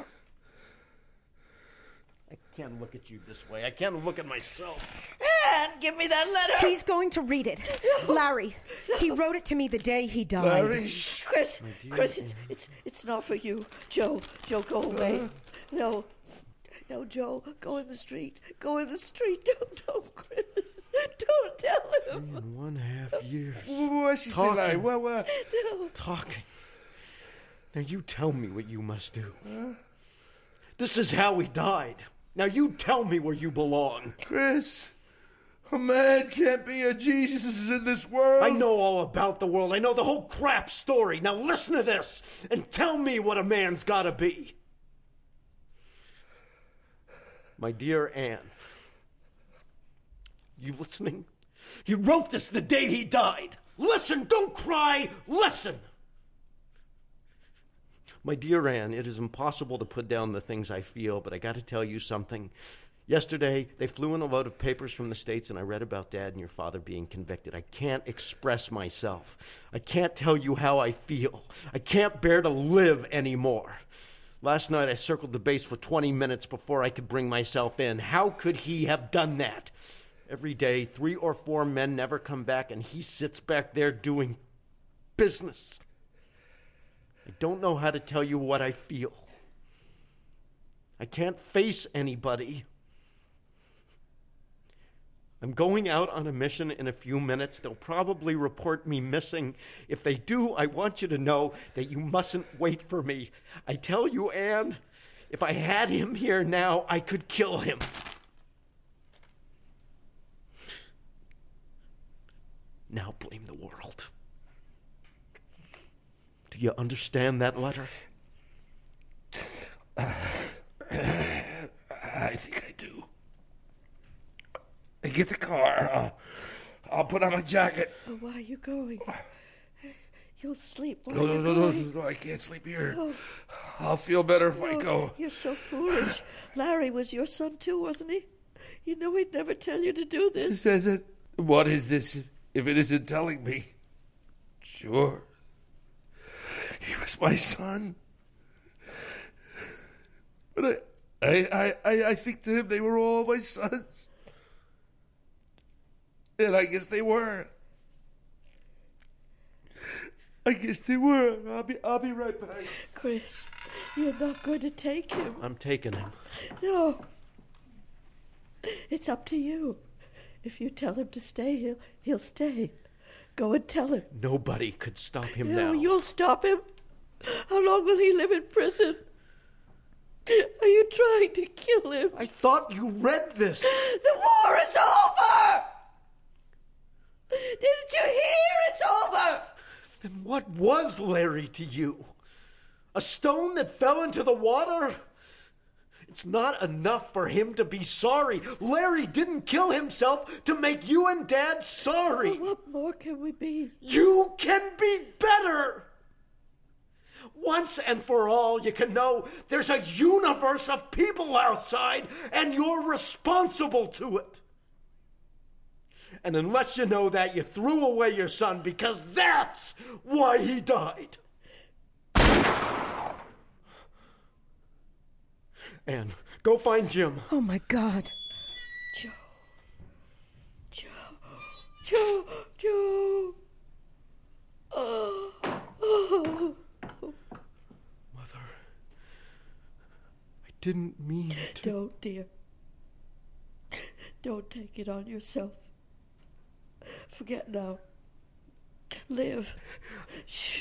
I can't look at you this way. I can't look at myself. Anne, give me that letter. He's going to read it. Larry, he wrote it to me the day he died. Larry? Chris, it's not for you. Joe, go away. No, No, Joe, go in the street. Go in the street. Don't, Chris. Don't tell him. 3.5 years. What she say, Larry? What? No. Talking. Now you tell me what you must do. This is how he died. Now you tell me where you belong. Chris, a man can't be a Jesus in this world. I know all about the world. I know the whole crap story. Now listen to this and tell me what a man's gotta be. My dear Anne, you listening? You wrote this the day he died. Listen, don't cry, listen. My dear Anne, it is impossible to put down the things I feel, but I got to tell you something. Yesterday, they flew in a load of papers from the States, and I read about Dad and your father being convicted. I can't express myself. I can't tell you how I feel. I can't bear to live anymore. Last night, I circled the base for 20 minutes before I could bring myself in. How could he have done that? Every day, 3 or 4 men never come back, and he sits back there doing business. I don't know how to tell you what I feel. I can't face anybody. I'm going out on a mission in a few minutes. They'll probably report me missing. If they do, I want you to know that you mustn't wait for me. I tell you, Anne, if I had him here now, I could kill him. Now blame the world. Do you understand that letter? I think I do. Get the car. I'll put on my jacket. Oh, why are you going? You'll sleep. No, I can't sleep here. No. I'll feel better if I go. You're so foolish. Larry was your son too, wasn't he? You know he'd never tell you to do this. Says it. What is this if it isn't telling me? Sure. He was my son. But I think to him they were all my sons. And I guess they were. I'll be right back. Chris, you're not going to take him. I'm taking him. No. It's up to you. If you tell him to stay, he'll stay. Go and tell him. Nobody could stop him No, now. you'll stop him. How long will he live in prison? Are you trying to kill him? I thought you read this. The war is over! Didn't you hear? It's over! Then what was Larry to you? A stone that fell into the water? It's not enough for him to be sorry. Larry didn't kill himself to make you and Dad sorry. Well, what more can we be? You can be better! Once and for all, you can know there's a universe of people outside, and you're responsible to it. And unless you know that, you threw away your son because that's why he died. Anne, go find Jim. Oh, my God. Joe. Oh. Mother, I didn't mean to. Don't, dear. Don't take it on yourself. Forget now. Live. Shh.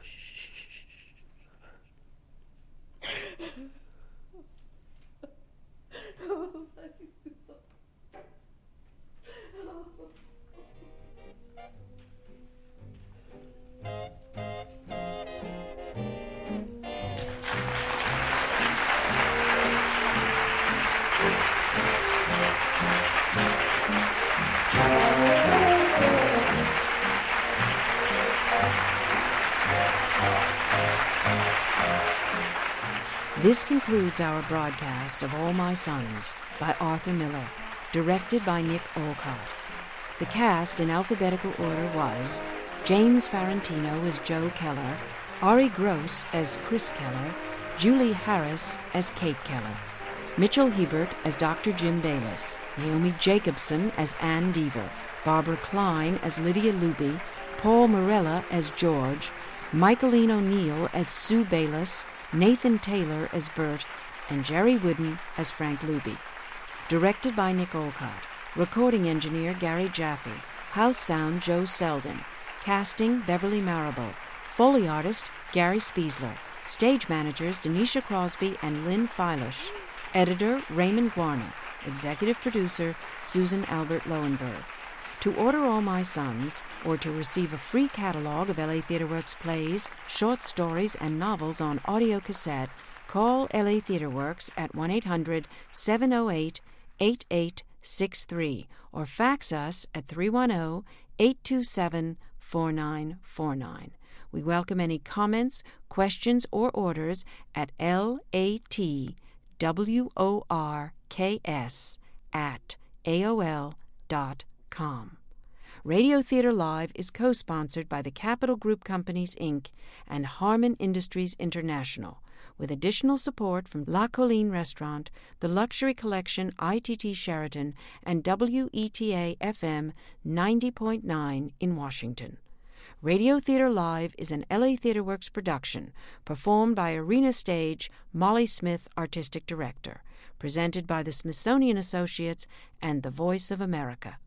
This concludes our broadcast of All My Sons by Arthur Miller, directed by Nick Olcott. The cast in alphabetical order was James Farentino as Joe Keller, Ari Gross as Chris Keller, Julie Harris as Kate Keller, Mitchell Hebert as Dr. Jim Bayless, Naomi Jacobson as Ann Deaver, Barbara Klein as Lydia Luby, Paul Morella as George, Michaeline O'Neill as Sue Bayless, Nathan Taylor as Bert, and Jerry Wooden as Frank Luby. Directed by Nick Olcott. Recording engineer Gary Jaffe. House sound Joe Selden. Casting Beverly Marable. Foley artist Gary Spiesler. Stage managers Denisha Crosby and Lynn Feilish. Editor Raymond Guarna. Executive producer Susan Albert Lowenberg. To order All My Sons, or to receive a free catalog of LA Theatre Works plays, short stories, and novels on audio cassette, call LA Theatre Works at 1-800-708-8863 or fax us at 310-827-4949. We welcome any comments, questions, or orders at latworks@aol.com. Radio Theatre Live is co-sponsored by the Capital Group Companies, Inc. and Harmon Industries International, with additional support from La Colline Restaurant, the Luxury Collection ITT Sheraton, and WETA FM 90.9 in Washington. Radio Theatre Live is an LA Theatre Works production, performed by Arena Stage, Molly Smith, Artistic Director, presented by the Smithsonian Associates and the Voice of America.